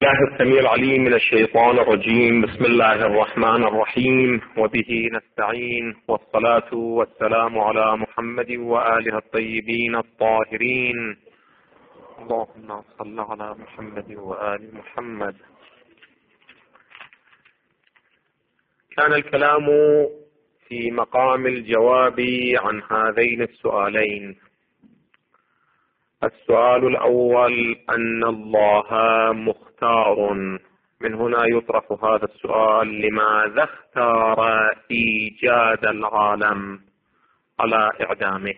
الله السميع العليم من الشيطان الرجيم. بسم الله الرحمن الرحيم، وبه نستعين، والصلاة والسلام على محمد وآله الطيبين الطاهرين. اللهم صل على محمد وآل محمد. كان الكلام في مقام الجواب عن هذين السؤالين. السؤال الأول أن الله مختار. من هنا يطرح هذا السؤال: لماذا اختار إيجاد العالم على إعدامه؟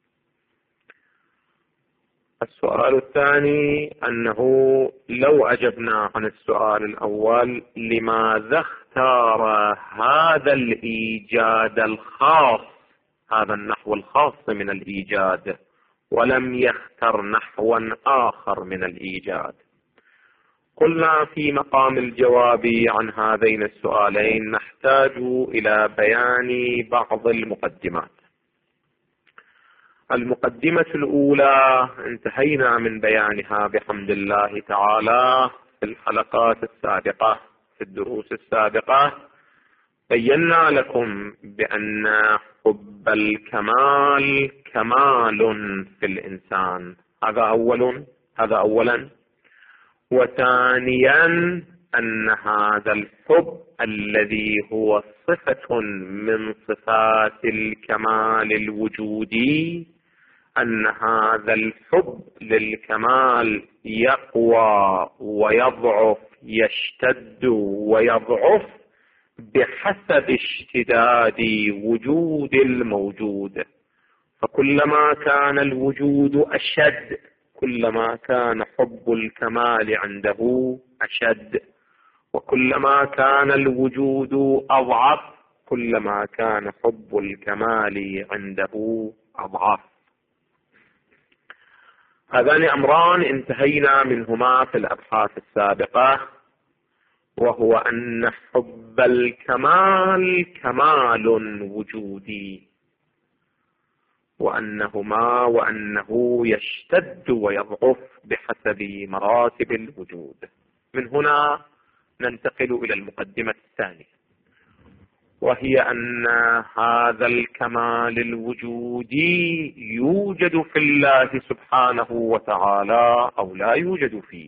السؤال الثاني أنه لو أجبنا عن السؤال الأول، لماذا اختار هذا الإيجاد الخاص، هذا النحو الخاص من الإيجاد، ولم يختر نحوا آخر من الإيجاد؟ قلنا في مقام الجواب عن هذين السؤالين نحتاج إلى بيان بعض المقدمات. المقدمة الأولى انتهينا من بيانها بحمد الله تعالى في الحلقات السابقة. في الدروس السابقة بينا لكم بأن حب الكمال كمال في الإنسان، هذا أولا. وثانيا أن هذا الحب الذي هو صفة من صفات الكمال الوجودي، أن هذا الحب للكمال يقوى ويضعف، يشتد ويضعف بحسب اشتداد وجود الموجود. فكلما كان الوجود أشد كلما كان حب الكمال عنده أشد، وكلما كان الوجود أضعف كلما كان حب الكمال عنده أضعف. هذان أمران انتهينا منهما في الأبحاث السابقة، وهو أن حب الكمال كمال وجودي، وأنه يشتد ويضعف بحسب مراتب الوجود. من هنا ننتقل إلى المقدمة الثانية، وهي أن هذا الكمال الوجودي يوجد في الله سبحانه وتعالى أو لا يوجد فيه.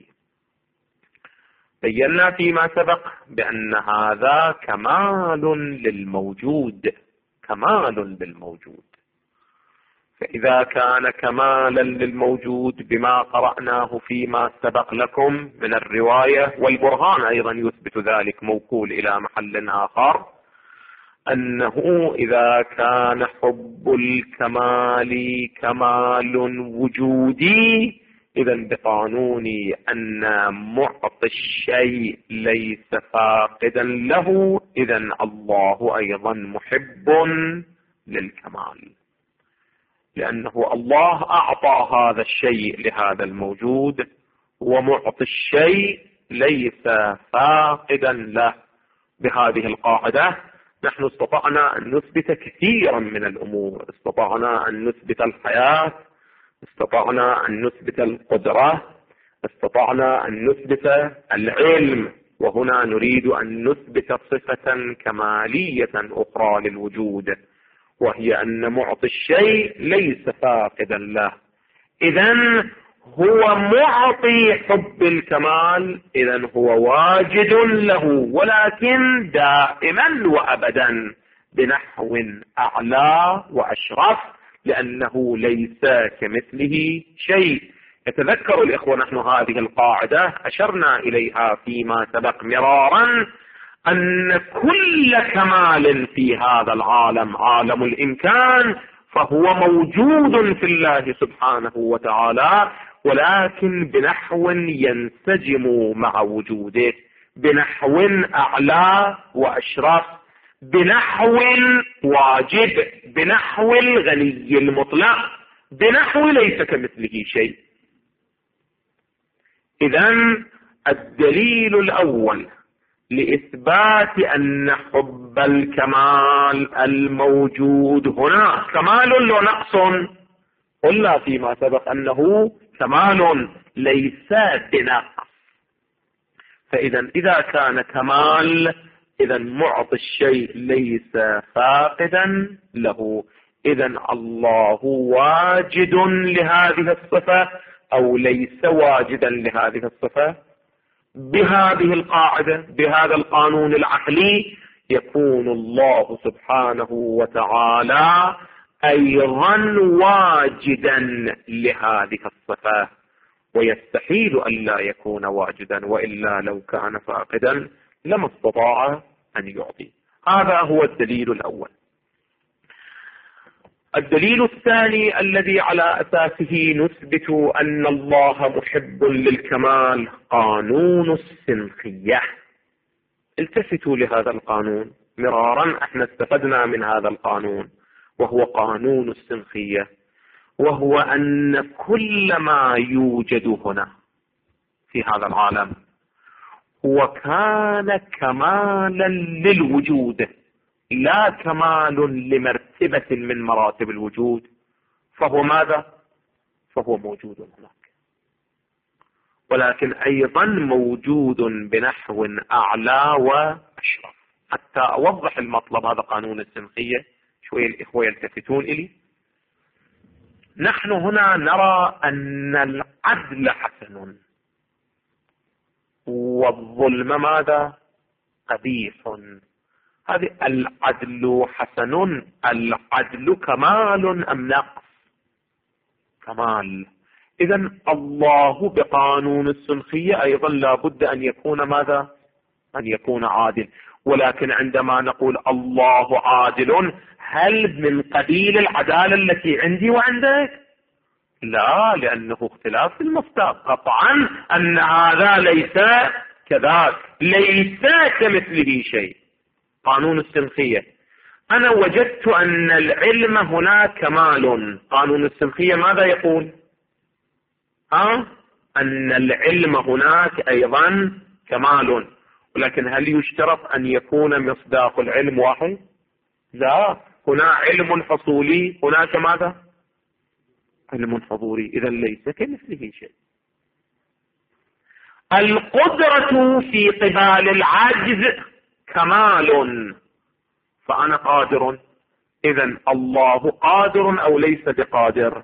بينا فيما سبق بأن هذا كمال للموجود، كمال للموجود. فإذا كان كمالا للموجود بما قرأناه فيما سبق لكم من الرواية، والبرهان أيضا يثبت ذلك موكول إلى محل آخر، أنه إذا كان حب الكمال كمال وجودي، إذا بقانون أن معطي الشيء ليس فاقدا له، إذا الله أيضا محب للكمال، لأنه الله أعطى هذا الشيء لهذا الموجود، ومعطي الشيء ليس فاقدا له. بهذه القاعدة نحن استطعنا أن نثبت كثيرا من الأمور. استطعنا أن نثبت الحياة، استطعنا أن نثبت القدرة، استطعنا أن نثبت العلم، وهنا نريد أن نثبت صفة كمالية أخرى للوجود، وهي أن معطي الشيء ليس فاقدا له. إذن هو معطي حب الكمال، إذن هو واجد له، ولكن دائما وأبدا بنحو أعلى وأشرف، لأنه ليس كمثله شيء. يتذكر الإخوة نحن هذه القاعدة أشرنا إليها فيما سبق مرارا، أن كل كمال في هذا العالم، عالم الإمكان، فهو موجود في الله سبحانه وتعالى، ولكن بنحو ينسجم مع وجوده، بنحو أعلى وأشرف، بنحو واجب، بنحو الغني المطلق، بنحو ليس كمثله شيء. إذن الدليل الأول لإثبات أن حب الكمال الموجود هنا كمال ونقص، قلنا فيما سبق أنه كمال ليس بنقص. فإذا إذا كان كمال إذا معطي الشيء ليس فاقدا له، إذا الله واجد لهذه الصفة أو ليس واجدا لهذه الصفة. بهذه القاعدة بهذا القانون العقلي يكون الله سبحانه وتعالى أيضا واجدا لهذه الصفة، ويستحيل أن لا يكون واجدا، وإلا لو كان فاقدا لما استطاع أن يعطي. هذا هو الدليل الأول. الدليل الثاني الذي على أساسه نثبت أن الله محب للكمال قانون السنخية. التفتوا لهذا القانون مرارا، احنا استفدنا من هذا القانون، وهو قانون السنخية، وهو أن كل ما يوجد هنا في هذا العالم هو كان كمالا للوجود لا كمال لمرتبة من مراتب الوجود، فهو ماذا؟ فهو موجود هناك، ولكن أيضا موجود بنحو أعلى وأشرف. حتى أوضح المطلب، هذا قانون السنخية، شوية الإخوة يلتفتون إلي. نحن هنا نرى أن العدل حسن والظلم ماذا؟ قبيح. هذه العدل حسن، العدل كمال أم نقص؟ كمال. إذن الله بقانون السنخية أيضا لا بد أن يكون ماذا؟ أن يكون عادل. ولكن عندما نقول الله عادل، هل من قبيل العدالة التي عندي وعندك؟ لا، لأنه اختلاف في المصداق. قطعا أن هذا ليس كذاك، ليس كمثله شيء. قانون السنخية، أنا وجدت أن العلم هنا كمال. قانون السنخية ماذا يقول؟ أن العلم هناك أيضا كمال، ولكن هل يشترط أن يكون مصداق العلم واحد؟ لا، هنا علم حصولي، هناك ماذا؟ علم حضوري، إذا ليس كمثله شيء. القدرة في قبال العجز كمال، فأنا قادر، إذا الله قادر أو ليس بقادر؟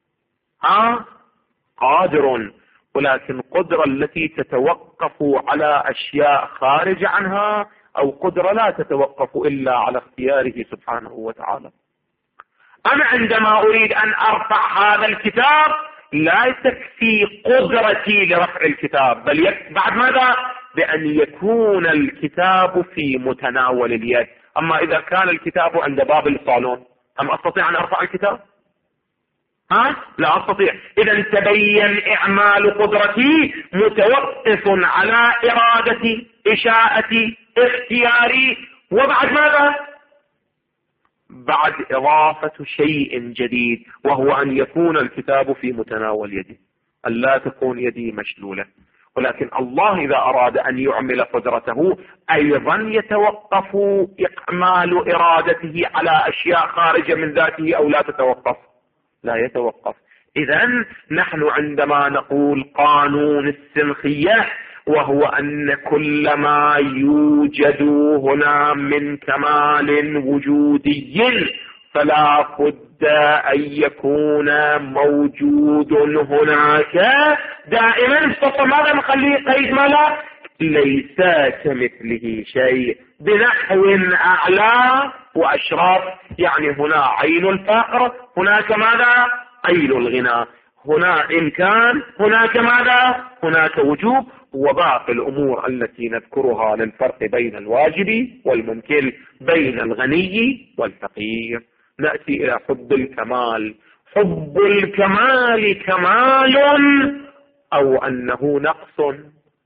قادر، ولكن قدرة التي تتوقف على أشياء خارج عنها، أو قدرة لا تتوقف إلا على اختياره سبحانه وتعالى. أنا عندما أريد أن أرفع هذا الكتاب لا تكفي قدرتي لرفع الكتاب، بل بعد ماذا؟ بأن يكون الكتاب في متناول اليد. أما إذا كان الكتاب عند باب الصالون، أم أستطيع أن أرفع الكتاب؟ لا أستطيع. إذا تبين إعمال قدرتي متوقف على إرادتي، إشاءتي، اختياري، وبعد ماذا؟ بعد إضافة شيء جديد، وهو أن يكون الكتاب في متناول يدي، أن لا تكون يدي مشلولة. ولكن الله إذا أراد أن يعمل قدرته أيضا يتوقف إعمال إرادته على أشياء خارجة من ذاته، أو لا تتوقف؟ لا يتوقف. إذن نحن عندما نقول قانون السنخية، وهو أن كل ما يوجد هنا من كمال وجودي فلا بد أن يكون موجود هناك دائما. فقط ماذا نخليه قيد؟ ماذا؟ ليس كمثله شيء بنحو أعلى وأشرف. يعني هنا عين الفقر، هناك ماذا؟ عين الغنى. هنا إمكان، هناك ماذا؟ هناك وجوب. وباقي الأمور التي نذكرها للفرق بين الواجب والممكن، بين الغني والفقير. نأتي إلى حب الكمال. حب الكمال كمال أو أنه نقص؟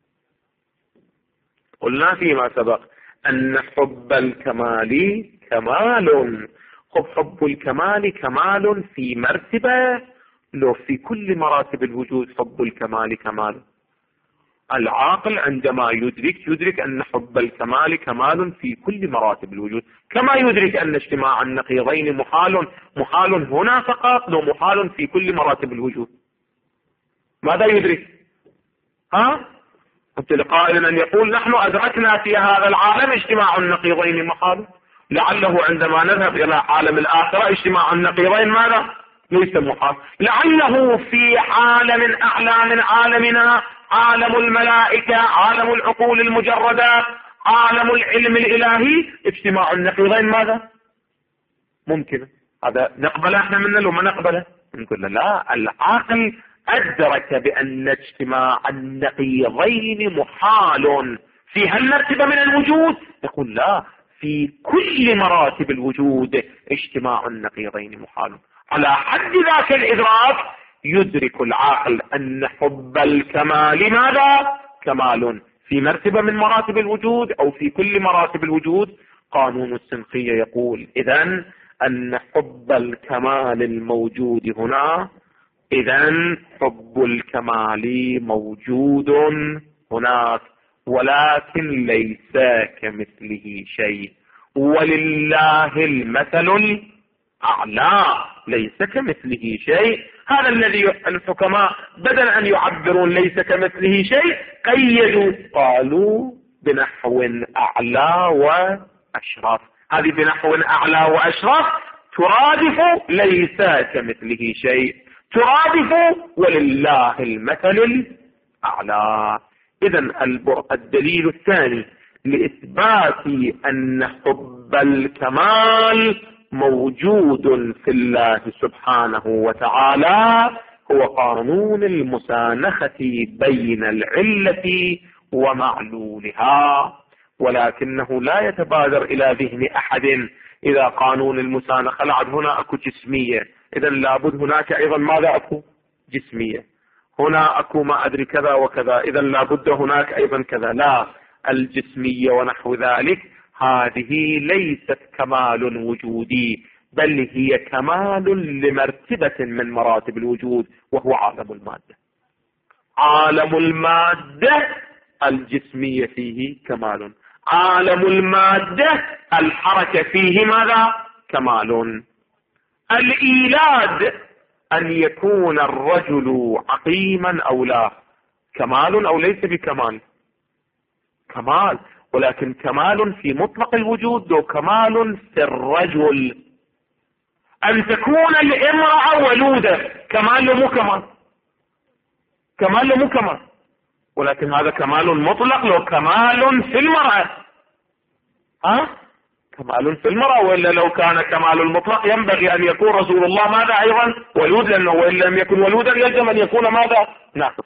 قلنا فيما سبق أن حب الكمال كمال. حب الكمال كمال في مرتبة، لو في كل مراتب الوجود حب الكمال كمال. العاقل عندما يدرك أن حب الكمال كمال في كل مراتب الوجود، كما يدرك أن اجتماع النقيضين محال هنا فقط، لو محال في كل مراتب الوجود. ماذا يدرك؟ قلت لقائل أن يقول نحن أدركنا في هذا العالم اجتماع النقيضين محال، لعله عندما نذهب إلى عالم الآخرة اجتماع النقيضين ماذا؟ ليس محال. لعله في عالم أعلى من عالمنا، عالم الملائكة، عالم العقول المجردة، عالم العلم الإلهي، اجتماع النقيضين ماذا؟ ممكن. هذا نقبله احنا منه لو ما نقبله؟ نقول لا، العقل أدرك بأن اجتماع النقيضين محال في هالمرتبة من الوجود. يقول لا، في كل مراتب الوجود اجتماع النقيضين محال. على حد ذاك الإدراك يدرك العقل أن حب الكمال ماذا؟ كمال في مرتبة من مراتب الوجود أو في كل مراتب الوجود. قانون السنخية يقول إذن أن حب الكمال الموجود هنا، إذن حب الكمال موجود هناك، ولكن ليس كمثله شيء، ولله المثل الأعلى، ليس كمثله شيء. هذا الذي الحكماء بدل أن يعبرون ليس كمثله شيء قيدوا، قالوا بنحو أعلى وأشرف. هذه بنحو أعلى وأشرف ترادف ليس كمثله شيء، ترادف ولله المثل الأعلى. إذن الدليل الثاني لإثبات أن حب الكمال موجود في الله سبحانه وتعالى هو قانون المسانخة بين العلة ومعلولها. ولكنه لا يتبادر إلى ذهن أحد إذا قانون المسانخة لعد هنا أكو جسمية، إذن لابد هناك أيضا ماذا أكو؟ جسمية. هنا أكو ما أدري كذا وكذا، إذن لابد هناك أيضا كذا. لا، الجسمية ونحو ذلك هذه ليست كمال وجودي، بل هي كمال لمرتبة من مراتب الوجود، وهو عالم المادة. عالم المادة الجسمية فيه كمال، عالم المادة الحركة فيه ماذا؟ كمال. الإيلاد أن يكون الرجل عقيما أو لا، كمال أو ليس بكمال؟ كمال، ولكن كمال في مطلق الوجود وكمال في الرجل. أن تكون الامرأة ولودة كمال له مو كمال؟ كمال له مو كمال، ولكن هذا كمال مطلق لو كمال في المرأة. كمال في المرأة، وإلا لو كان كمال المطلق ينبغي أن يكون رسول الله ماذا أيضا؟ ولود، لأنه وإن لم يكن ولودا يلزم أن يكون ماذا؟ ناقص.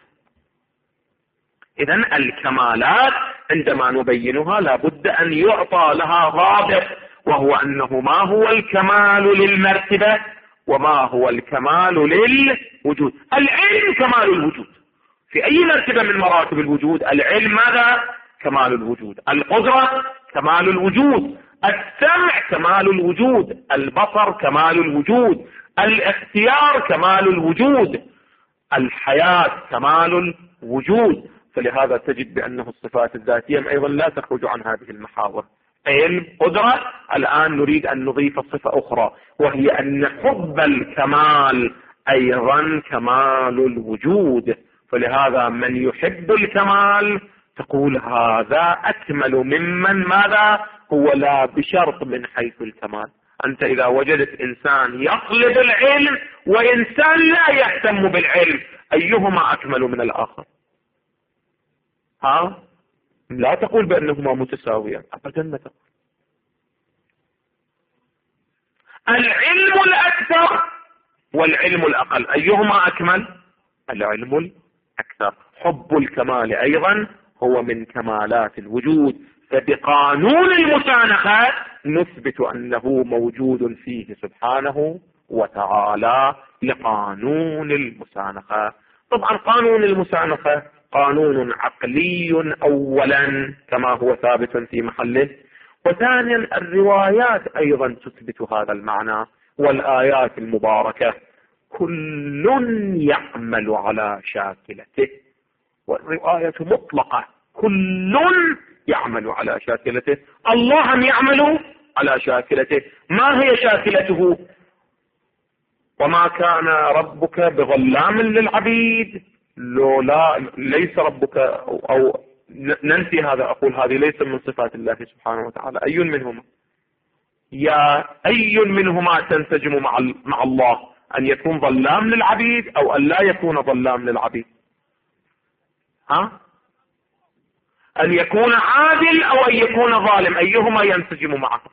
إذن الكمالات عندما نبينها لابد أن يعطى لها ضابط، وهو أنه ما هو الكمال للمرتبة وما هو الكمال للوجود. العلم كمال الوجود في أي مرتبة من مراتب الوجود. العلم ماذا؟ كمال الوجود. القدرة كمال الوجود. السمع كمال الوجود. البصر كمال الوجود. الاختيار كمال الوجود. الحياة كمال الوجود. فلهذا تجد بأنه الصفات الذاتية أيضا لا تخرج عن هذه المحاور. علم، قدرة. الآن نريد أن نضيف صفة أخرى، وهي أن حب الكمال أيضا كمال الوجود. فلهذا من يحب الكمال تقول هذا أكمل ممن ماذا؟ هو لا بشرط من حيث الكمال. أنت إذا وجدت إنسان يطلب العلم وإنسان لا يهتم بالعلم، أيهما أكمل من الآخر؟ لا تقول بأنهما متساويان أبدا، ما تقول. العلم الأكثر والعلم الأقل أيهما أكمل؟ العلم الأكثر. حب الكمال أيضا هو من كمالات الوجود، فبقانون المسانخة نثبت أنه موجود فيه سبحانه وتعالى لقانون المسانخة. طبعا قانون المسانخة قانون عقلي أولا كما هو ثابت في محله، وثانيا الروايات أيضا تثبت هذا المعنى، والآيات المباركة كل يعمل على شاكلته، والرواية مطلقة كل يعمل على شاكلته. الله يعمل على شاكلته. ما هي شاكلته؟ وما كان ربك بظلام للعبيد. ليس ربك أو ننفي هذا، أقول هذه ليس من صفات الله سبحانه وتعالى. أي منهما؟ أي منهما تنسجم مع الله؟ أن يكون ظلام للعبيد أو أن لا يكون ظلام للعبيد؟ أن يكون عادل أو أن يكون ظالم، أيهما ينسجم معه؟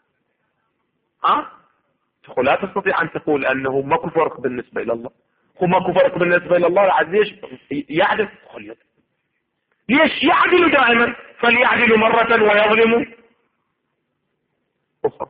لا تستطيع أن تقول أنه ماكو فرق بالنسبة إلى الله. هو ماكو فرق بالنسبة إلى الله، عاد ليش يعدل؟ ليش يعدل دائما؟ فليعدل مرة ويظلم أخرى.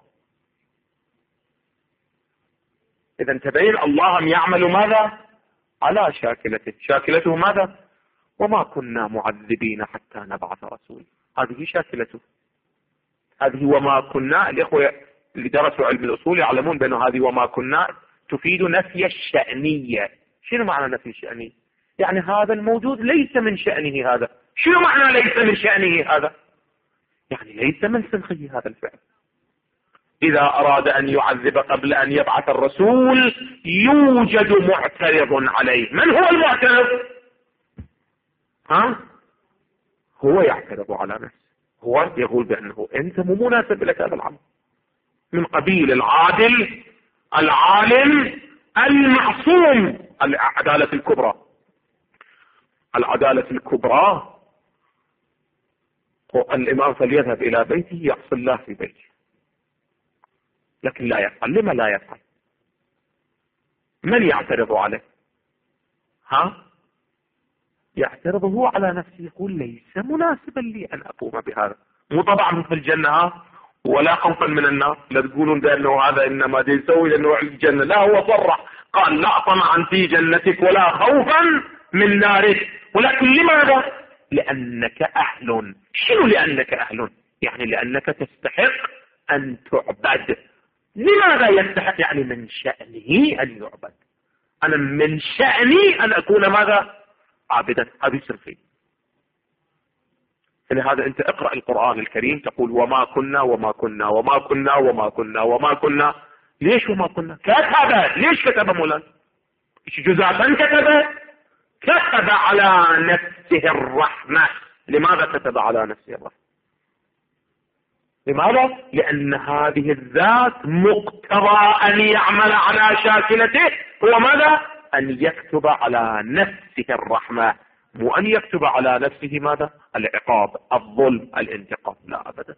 إذا تبين الله يعمل ماذا؟ على شاكلته. شاكلته ماذا؟ وما كنا معذبين حتى نبعث رسول. هذه شاكلته. هذه وما كنا، الإخوة اللي درسوا علم الأصول يعلمون بأن هذه وما كنا تفيد نفي الشأنية. شنو معنى نفي الشأنية؟ يعني هذا الموجود ليس من شأنه هذا. شنو معنى ليس من شأنه هذا؟ يعني ليس من سنخه هذا الفعل. إذا أراد أن يعذب قبل أن يبعث الرسول يوجد معترض عليه. من هو المعترض؟ هو يعترض على نفسه، هو يقول بأنه أنت مو مناسب لك هذا العمل، من قبيل العادل العالم المعصوم. العدالة الكبرى، العدالة الكبرى الإمام فليذهب إلى بيته يعصي الله في بيته، لكن لا يفعل. لما لا يفعل؟ من يعترض عليه؟ يعترض هو على نفسه، يقول ليس مناسبا لي أن أقوم بهذا. مو طبعا في الجنة ولا خوفا من النار. لا تقولون بأنه هذا إنما دي يسوي لأنه الجنة، لا، هو صرح قال لا طمعا في جنتك ولا خوفا من نارك. ولكن لماذا؟ لأنك أهل. شنو لأنك أهل؟ يعني لأنك تستحق أن تعبد. لماذا يستحق؟ يعني من شأنه أن يعبد. أنا من شأني أن أكون ماذا؟ عابدا. هذه سرفي. لهذا أنت اقرأ القرآن الكريم تقول وما كنا وما كنا وما كنا وما كنا وما كنا. ليش وما كنا؟ كتب. ليش كتب مولانا؟ ايش جزافا كتب على نفسه الرحمة. لماذا كتب على نفسه الرحمة؟ لماذا؟ لأن هذه الذات مقتضى أن يعمل على شاكلته هو ماذا؟ أن يكتب على نفسه الرحمة، مو أن يكتب على نفسه ماذا؟ العقاب، الظلم، الانتقام. لا أبدا.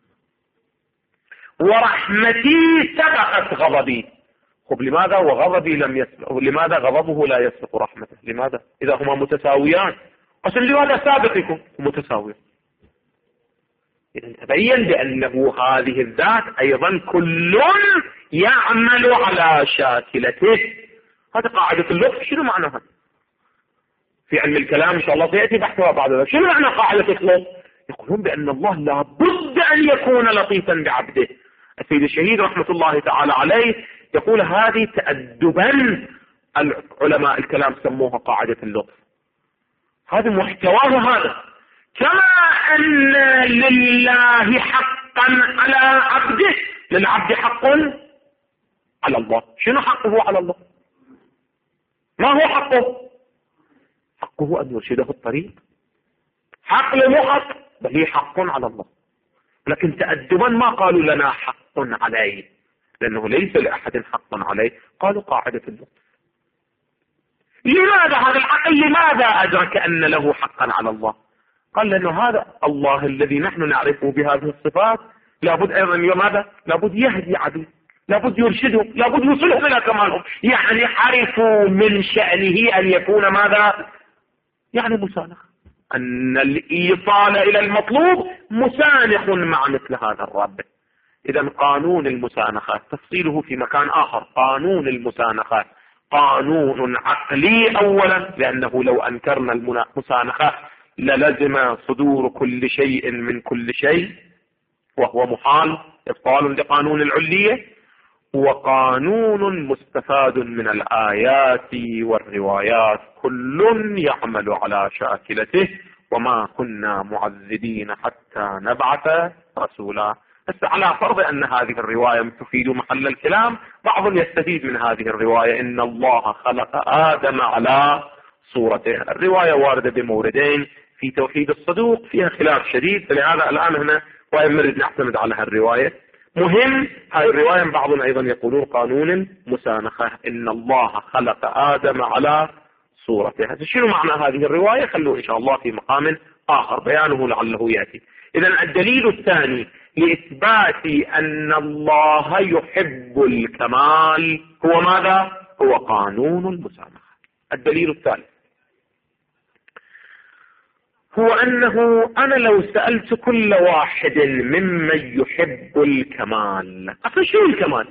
ورحمتي سبقت غضبي. خب لماذا وغضبي لم يسبق؟ لماذا غضبه لا يسبق رحمته؟ لماذا؟ إذا هما متساويان أصلا لماذا سابق يكون متساوي؟ إذا تبين بأنه هذه الذات أيضا كل يعمل على شاكلته. هذا قاعدة اللطف. شنو معناها؟ في علم الكلام إن شاء الله سيأتي بحثها بعد ذلك. شنو معنى قاعدة اللطف؟ يقولون بأن الله لابد أن يكون لطيفا بعبده. السيد الشهيد رحمة الله تعالى عليه يقول هذه تأدبا. العلماء الكلام سموها قاعدة اللطف. هذا محتواها هذا. كما أن لله حقا على عبده، للعبد حق على الله. شنو حقه على الله؟ ما هو حقه؟ حقه أن يرشده الطريق. حق مو حق، بل هي حق على الله. لكن تأدبا ما قالوا لنا حق عليه، لأنه ليس لأحد حق عليه. قالوا قاعدة اللطف. لماذا هذا العقل لماذا أدرك أن له حقا على الله؟ قال لأنه هذا الله الذي نحن نعرفه بهذه الصفات لابد أيضا ماذا؟ لابد يهدي عبيد، لابد يرشدهم، لابد يوصلهم إلى كمالهم. يعني عرفوا من شأنه أن يكون ماذا؟ يعني مسانخ، أن الإيصال إلى المطلوب مسانخ مع مثل هذا الرب. إذا قانون المسانخة تفصيله في مكان آخر. قانون المسانخة قانون عقلي أولا، لأنه لو أنكرنا المسانخة للزم صدور كل شيء من كل شيء، وهو محال، إبطال لقانون العلية. وقانون مستفاد من الآيات والروايات كل يعمل على شاكلته وما كنا معذبين حتى نبعث رسولا. بس على فرض أن هذه الرواية تفيد محل الكلام، بعض يستفيد من هذه الرواية إن الله خلق آدم على صورته. الرواية واردة بموردين، في توحيد الصدوق فيها خلاف شديد، فلهذا الآن هنا نريد نعتمد على هالرواية. مهم هاي الرواية بعضهم أيضا يقولون قانون المسانخة، إن الله خلق آدم على صورته. شنو معنى هذه الرواية؟ خلوه إن شاء الله في مقام آخر بيانه لعله يأتي. إذن الدليل الثاني لإثبات أن الله يحب الكمال هو ماذا؟ هو قانون المسامحة. الدليل الثالث هو أنه أنا لو سألت كل واحد ممن يحب الكمال، أصلا شو الكمال؟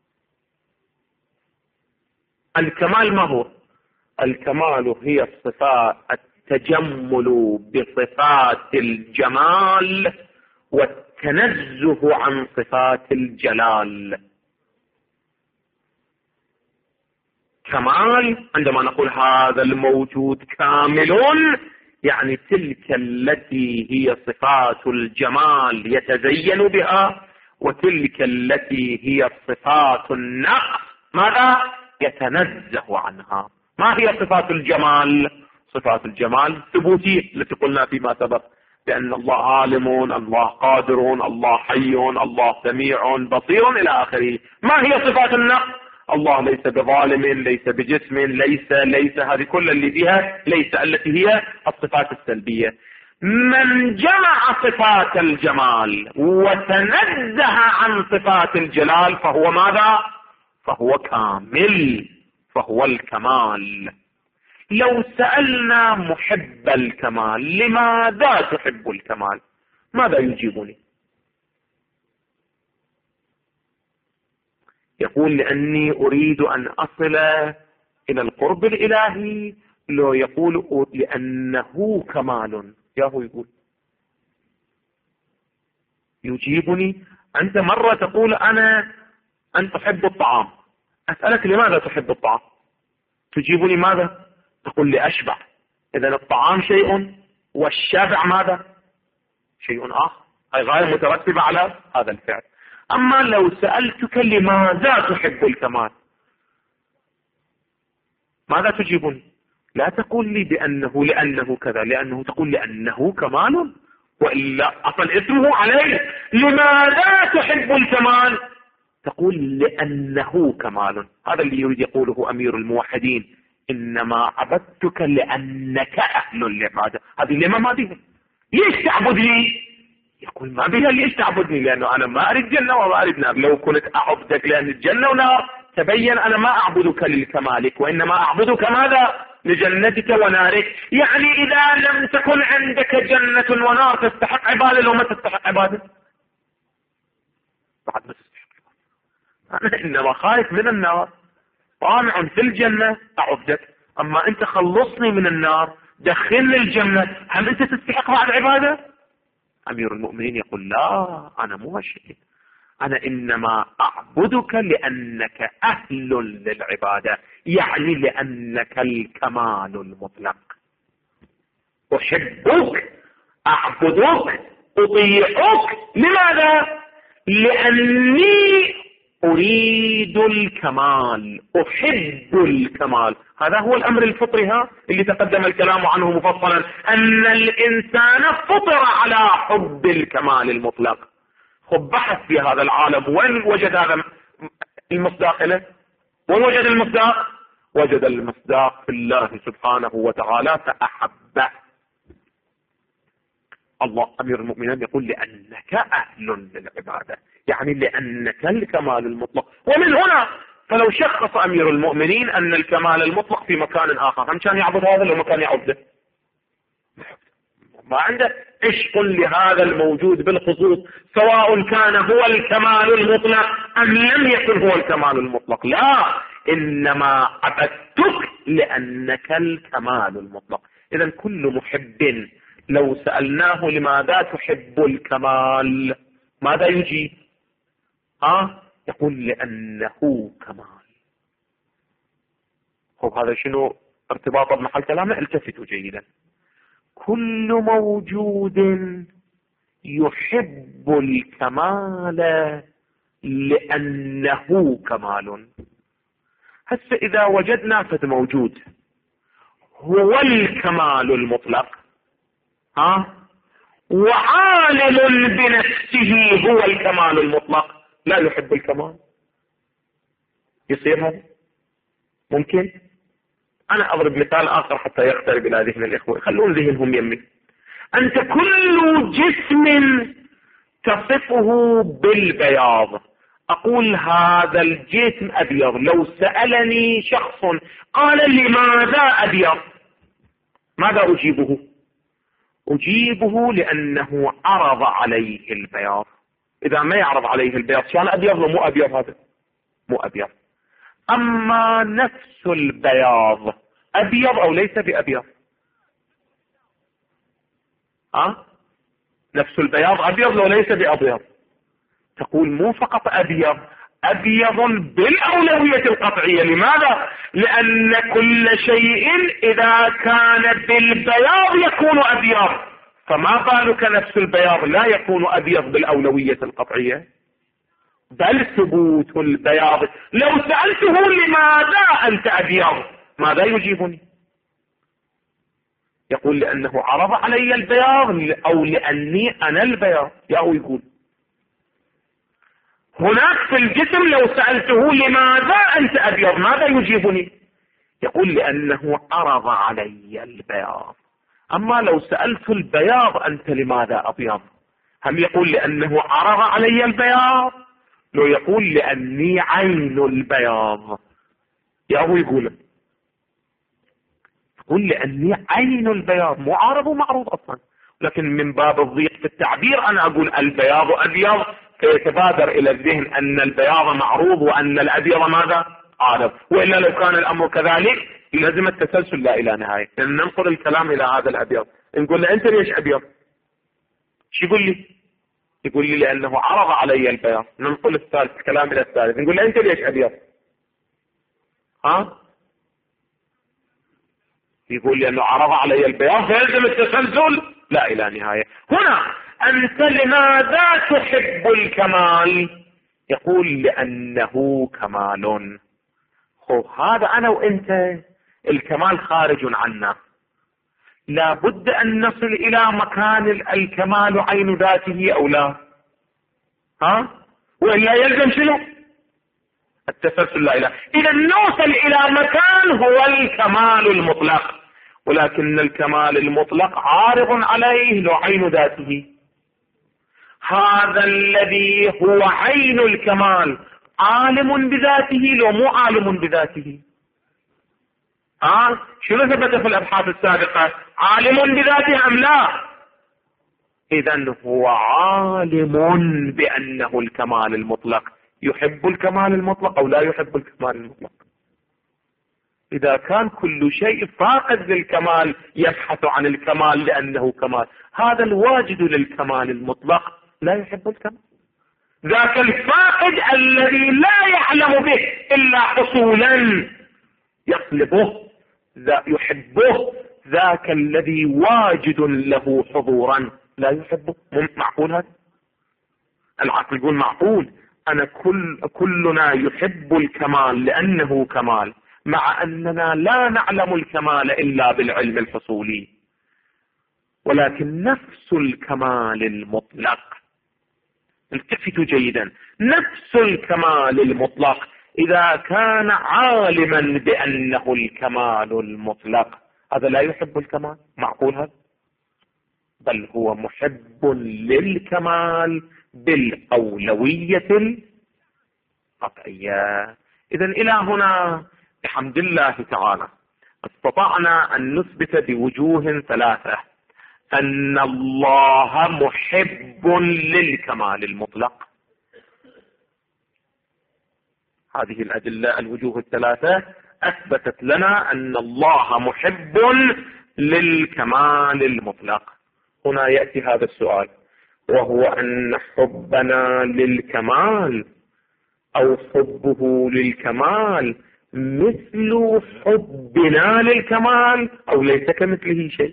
الكمال ما هو؟ الكمال هي الصفات، التجمل بصفات الجمال والتنزه عن صفات الجلال. كمال عندما نقول هذا الموجود كامل، يعني تلك التي هي صفات الجمال يتزين بها، وتلك التي هي صفات النقص ماذا؟ يتنزه عنها. ما هي صفات الجمال؟ صفات الجمال ثبوتية التي قلنا فيما سبق، لأن الله عالم، الله قادر، الله حي، الله سميع بصير إلى آخره. ما هي صفات النقص؟ الله ليس بظالم، ليس بجسم، ليس هذه كل اللي فيها ليس، التي هي الصفات السلبية. من جمع صفات الجمال وتنزه عن صفات الجلال فهو ماذا؟ فهو كامل، فهو الكمال. لو سألنا محب الكمال لماذا تحب الكمال، ماذا يجيبني؟ يقول لأني أريد أن أصل إلى القرب الإلهي. لو يقول لأنه كمال، ياهو يقول يجيبني. أنت مرة تقول أنت تحب الطعام، أسألك لماذا تحب الطعام؟ تجيبني ماذا؟ تقول لي أشبع. إذن الطعام شيء والشابع ماذا؟ شيء آخر، أي غاية مترتبة على هذا الفعل. أما لو سألتك لماذا تحب الكمال، ماذا تجيبني؟ لا تقول لي لأنه كذا، لأنه تقول لأنه كمال، وإلا أصل اسمه عليه. لماذا تحب الكمال؟ تقول لأنه كمال. هذا اللي يريد يقوله أمير الموحدين، إنما عبدتك لأنك أهل العبادة. هذه لما ما بها، ليش تعبدني؟ يقول ما بها ليش تعبدني، لأنه أنا ما أريد جنة وما أريد نار. لو كنت أعبدك لأن الجنة ونار تبين أنا ما أعبدك للكمالك، وإنما أعبدك ماذا؟ لجنتك ونارك. يعني إذا لم تكن عندك جنة ونار تستحق عبادة، لو ما تستحق عبادة بعد ما تستحق عبادة. أنا إنما خايف من النار، طامع في الجنة أعبدك. أما أنت خلصني من النار، دخلني الجنة، هل أنت تستحق بعد عبادة؟ أمير المؤمنين يقول لا، أنا مو هالشيء، أنا إنما أعبدك لأنك أهل للعبادة، يعني لأنك الكمال المطلق. أحبك، أعبدك، أطيعك. لماذا؟ لأني أريد الكمال، أحب الكمال. هذا هو الأمر الفطري اللي تقدم الكلام عنه مفصلا، أن الإنسان فطر على حب الكمال المطلق. خب بحث في هذا العالم، وين وجد هذا المصداق له؟ وين وجد المصداق؟ وجد المصداق في الله سبحانه وتعالى فأحبه. الله أمير المؤمنين يقول لأنك أهل للعبادة، يعني لأنك الكمال المطلق. ومن هنا فلو شخص أمير المؤمنين أن الكمال المطلق في مكان آخر، هم كان يعبد هذا لو ما كان يعبده؟ ما عنده عشق لهذا الموجود بالخصوص، سواء كان هو الكمال المطلق أم لم يكن هو الكمال المطلق. لا، إنما عبدتك لأنك الكمال المطلق. إذن كل محب لو سألناه لماذا تحب الكمال، ماذا يجيب؟ يقول لأنه كمال. هذا شنو ارتباطه بمحل كلامه؟ التفتوا جيدا. كل موجود يحب الكمال لأنه كمال. هسه إذا وجدنا فد موجود هو الكمال المطلق، وعالم بنفسه هو الكمال المطلق، لا يحب الكمال. يصير هذا ممكن؟ أنا أضرب مثال آخر حتى يقترب إلى ذهن الإخوة، خلون ذهنهم يمي. أنت كل جسم تصفه بالبياض، أقول هذا الجسم أبيض. لو سألني شخص قال لماذا أبيض، ماذا أجيبه؟ أجيبه لأنه عرض عليه البياض. إذا ما يعرض عليه البياض كان أبيض ومو أبيض، هذا مو أبيض. أما نفس البياض أبيض أو ليس بأبيض؟ نفس البياض أبيض لو ليس بأبيض؟ تقول مو فقط أبيض، أبيض بالأولوية القطعية. لماذا؟ لأن كل شيء إذا كان بالبياض يكون أبيض، فما بالك نفس البياض لا يكون أبيض بالأولوية القطعية، بل ثبوت البياض. لو سألته لماذا أنت أبيض ماذا يجيبني؟ يقول لأنه عرض علي البياض أو لأني أنا البياض. أو يقول هناك في الجسم لو سألته لماذا أنت أبيض ماذا يجيبني؟ يقول لأنه عرض علي البياض. أما لو سألت البياض أنت لماذا أبيض، هم يقول لأنه عرض علي البياض، لو يقول لأني عين البياض. أو يقول لأني عين البياض، مو عارض ومعروض أصلا، لكن من باب الضيق في التعبير أنا أقول البياض أبيض، فيتبادر إلى الذهن أن البياض معروض وأن الأبيض ماذا؟ عارض. وإلا لو كان الأمر كذلك لازم التسلسل لا إلى نهاية، لأن ننقل الكلام إلى هذا الأبيض. نقول له أنت ليش أبيض؟ شو يقول لي؟ يقول لي لأنه عرض علي البياض. ننقل الكلام إلى الثالث، نقول له أنت ليش أبيض؟ يقول لي أنه عرض علي البياض فيلزم التسلسل لا إلى نهاية. هنا أنت لماذا تحب الكمال؟ يقول لأنه كمال. هذا أنا وإنت الكمال خارج عنا، لا بد أن نصل إلى مكان الكمال عين ذاته أو لا، وإلا يلزم شنو؟ التسلسل لا إله. إذا نوصل إلى مكان هو الكمال المطلق، ولكن الكمال المطلق عارض عليه لو عين ذاته. هذا الذي هو عين الكمال عالم بذاته لو مو عالم بذاته؟ شنو ثبت في الأبحاث السابقة؟ عالم بذاته أم لا؟ إذن هو عالم بأنه الكمال المطلق. يحب الكمال المطلق أو لا يحب الكمال المطلق؟ إذا كان كل شيء فاقد للكمال يبحث عن الكمال لأنه كمال، هذا الواجد للكمال المطلق لا يحب الكمال. ذاك الفاقد الذي لا يعلم به إلا حصولا يطلبه يحبه، ذاك الذي واجد له حضورا لا يحبه. معقول هذا؟ العقل يقول معقول. أنا كلنا يحب الكمال لأنه كمال، مع أننا لا نعلم الكمال إلا بالعلم الحصولي. ولكن نفس الكمال المطلق، التفتوا جيدا، نفس الكمال المطلق إذا كان عالما بأنه الكمال المطلق هذا لا يحب الكمال. معقول هذا؟ بل هو محب للكمال بالأولوية القطعية. إذا إلى هنا بحمد الله تعالى استطعنا أن نثبت بوجوه ثلاثة أن الله محب للكمال المطلق. هذه الأدلة الوجوه الثلاثة أثبتت لنا أن الله محب للكمال المطلق. هنا يأتي هذا السؤال، وهو أن حبنا للكمال أو حبه للكمال مثل حبنا للكمال أو ليس كمثله شيء.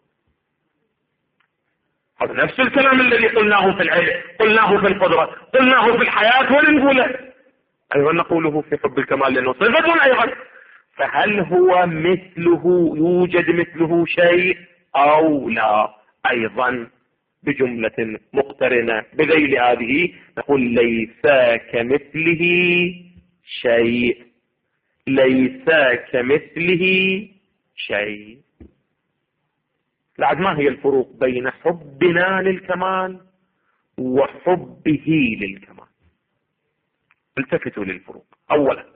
هذا نفس الكلام الذي قلناه في العلم، قلناه في القدرة، قلناه في الحياة، ونقوله أيضا نقوله في حب الكمال لأنه صفة أيضا. فهل هو مثله، يوجد مثله شيء أو لا؟ أيضا بجملة مقترنة بذيل هذه نقول ليس كمثله شيء. ليس كمثله شيء. بعد ما هي الفروق بين حبنا للكمال وحبه للكمال؟ التفتوا للفروق. أولا،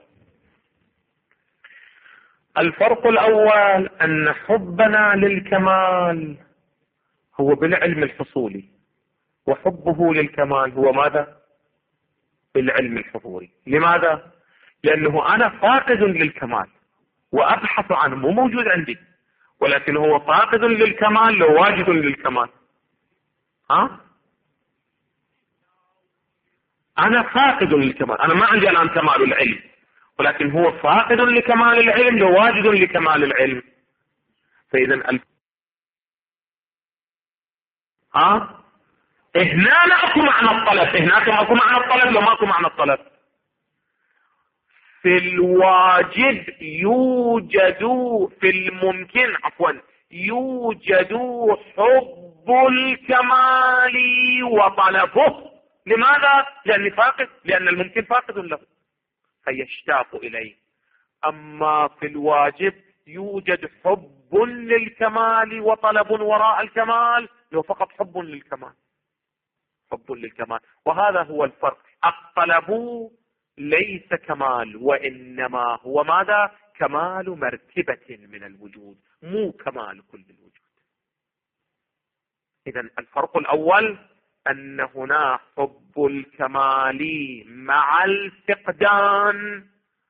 الفرق الأول أن حبنا للكمال هو بالعلم الحصولي، وحبه للكمال هو ماذا؟ بالعلم الحضوري. لماذا؟ لأنه أنا فاقد للكمال وأبحث عنه، مو موجود عندي، ولكن هو فاقد للكمال لو واجد للكمال. أنا فاقد للكمال، أنا ما عندي الآن كمال العلم، ولكن هو فاقد لكمال العلم لو واجد لكمال العلم. فإذا هنا ماكو معنى الطلب، هناك ماكو معنى الطلب لو ماكو معنى الطلب. في الواجب يوجد، في الممكن يوجد حب الكمال وطلبه. لماذا؟ لأني فاقد، لأن الممكن فاقد له فيشتاق إليه. أما في الواجب يوجد حب للكمال وطلب وراء الكمال، لو فقط حب للكمال، حب للكمال. وهذا هو الفرق. الطلب ليس كمال، وإنما هو ماذا؟ كمال مرتبة من الوجود، مو كمال كل الوجود. إذن الفرق الأول أن هنا حب الكمال مع الفقدان،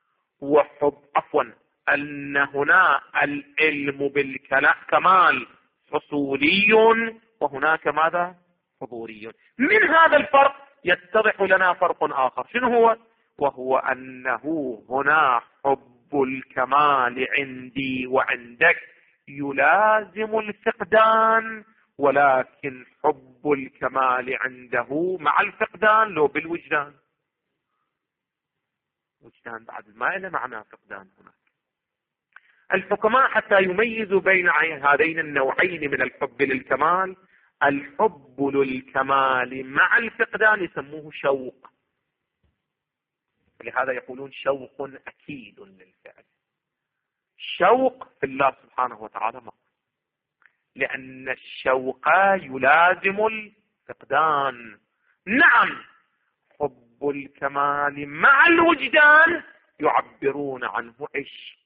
أن هنا العلم بالكمال حصولي وهناك ماذا؟ حضوري. من هذا الفرق يتضح لنا فرق آخر. شنو هو؟ وهو أنه هنا حب الكمال عندي وعندك يلازم الفقدان، ولكن حب الكمال عنده مع الفقدان لو بالوجدان. وجدان بعد ما له معنى فقدان. هناك الحكماء حتى يميزوا بين هذين النوعين من الحب للكمال، الحب للكمال مع الفقدان يسموه شوق، لهذا يقولون شوق أكيد للفعل. شوق في الله سبحانه وتعالى مقصود، لأن الشوق يلازم الفقدان. نعم، حب الكمال مع الوجدان يعبرون عنه عشق،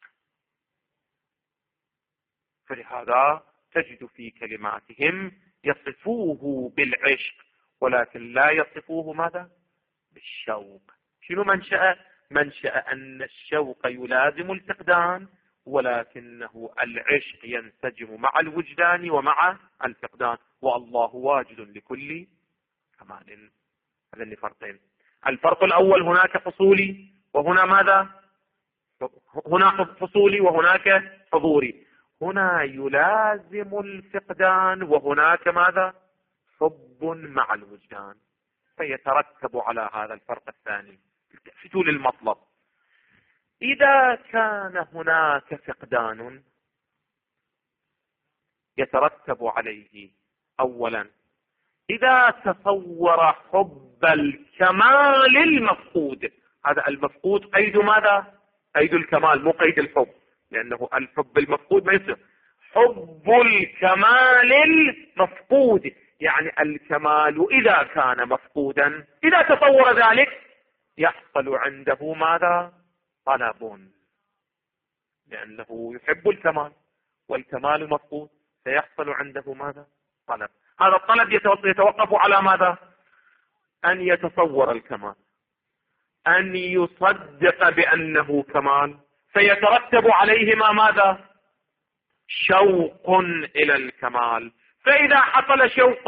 فلهذا تجد في كلماتهم يصفوه بالعشق، ولكن لا يصفوه ماذا؟ بالشوق. شنو منشأ أن الشوق يلازم الفقدان، ولكنه العشق ينسجم مع الوجدان ومع الفقدان، والله واجد لكل كمال. هذا الفرقين. الفرق الأول هناك فصولي وهنا ماذا؟ هناك فصولي وهناك حضوري. هنا يلازم الفقدان وهناك ماذا؟ حب مع الوجدان. فيترتب على هذا الفرق الثاني في طول المطلب. إذا كان هناك فقدان يترتب عليه أولا إذا تصور حب الكمال المفقود. هذا المفقود قيد ماذا؟ قيد الكمال مو قيد الحب، لأنه الحب المفقود ما يصير. حب الكمال المفقود يعني الكمال إذا كان مفقودا، إذا تصور ذلك يحصل عنده ماذا؟ طلب، لأنه يحب الكمال والكمال مفقود، سيحصل عنده ماذا؟ طلب. هذا الطلب يتوقف على ماذا؟ أن يتصور الكمال، أن يصدق بأنه كمال، فيترتب عليهما ماذا؟ شوق إلى الكمال. فإذا حصل شوق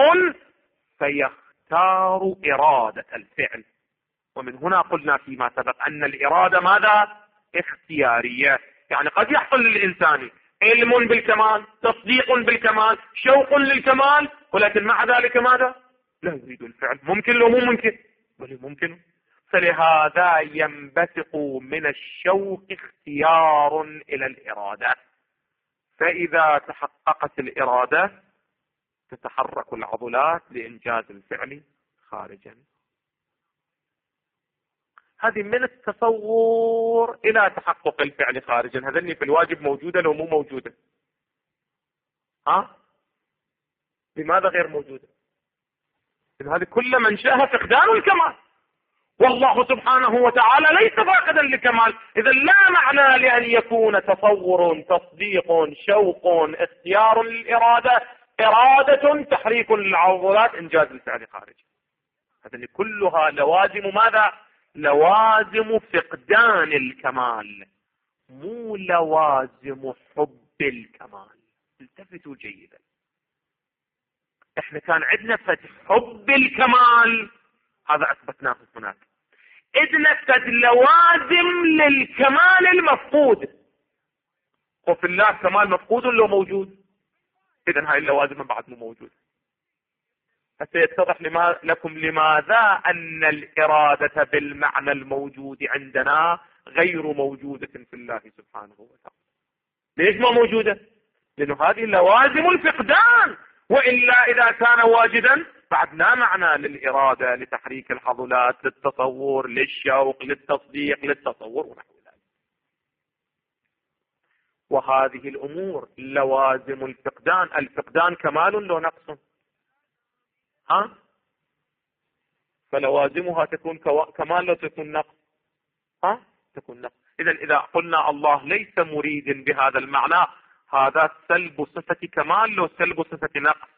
فيختار إرادة الفعل. ومن هنا قلنا فيما سبق أن الإرادة ماذا؟ اختيارية. يعني قد يحصل للإنسان علم بالكمال، تصديق بالكمال، شوق للكمال، ولكن مع ذلك ماذا؟ لا يريد الفعل. ممكن لو مو ممكن؟ بل ممكن. فلهذا ينبثق من الشوق اختيار إلى الإرادة. فإذا تحققت الإرادة تتحرك العضلات لإنجاز الفعل خارجا. هذه من التصور إلى تحقق الفعل خارجا. هذني في الواجب موجودة لو مو موجودة؟ لماذا غير موجودة؟ إن هذه كل منشأها فقدان الكمال، والله سبحانه وتعالى ليس فاقدا لكمال. إذا لا معنى لأن يكون تصور، تصديق، شوق، اختيار للإرادة، إرادة، تحريك للعضلات، إنجاز الفعل خارجي. هذه كلها لوازم ماذا؟ لوازم فقدان الكمال، مو لوازم حب الكمال. التفتوا جيدا. احنا كان عندنا فتح حب الكمال، هذا اثبتناه هناك. اذ نفذ لوازم للكمال المفقود، وفي الله كمال مفقود لو موجود، اذا هاي اللوازم بعد مو موجوده. حتى يتضح لكم لماذا ان الارادة بالمعنى الموجود عندنا غير موجودة في الله سبحانه وتعالى. ليش ما موجودة؟ لانه هذه لوازم الفقدان، وإلا إذا كان واجدا بعد لا معنى للإرادة، لتحريك العضلات، للتصور، للشوق، للتصديق، للتصور ونحو ذلك. وهذه الأمور لوازم الفقدان. الفقدان كمال لو نقص؟ فلوازمها تكون كمال لو تكون نقص؟ تكون نقص. إذا قلنا الله ليس مريد بهذا المعنى، هذا سلب صفة كمال لو سلب صفة نقص؟